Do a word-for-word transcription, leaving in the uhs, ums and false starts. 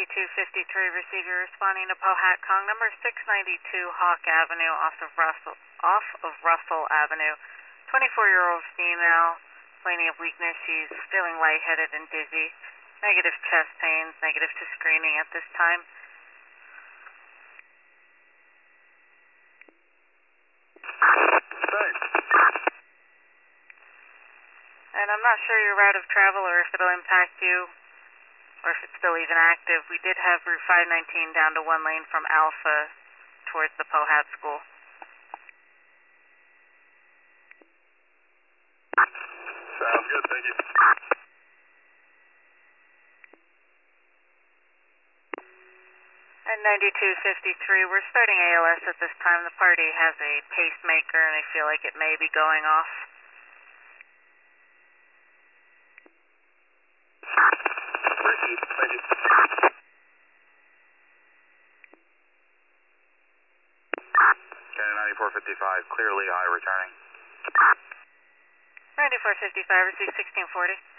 ninety-two fifty-three, receiver responding to Pohat Kong, number six ninety-two Hawk Avenue, off of Russell, off of Russell Avenue. twenty-four-year-old female, complaining of weakness. She's feeling lightheaded and dizzy. Negative chest pains, negative to screening at this time. And I'm not sure your route of travel or if it'll impact you or if it's still even active. We did have Route five nineteen down to one lane from Alpha towards the Pohat School. Sounds good, thank you. And ninety-two fifty-three, we're starting A L S at this time. The party has a pacemaker and I feel like it may be going off. Received, thank you. Cannon ninety-four fifty-five, clearly high returning. ninety-four fifty-five, receive sixteen forty.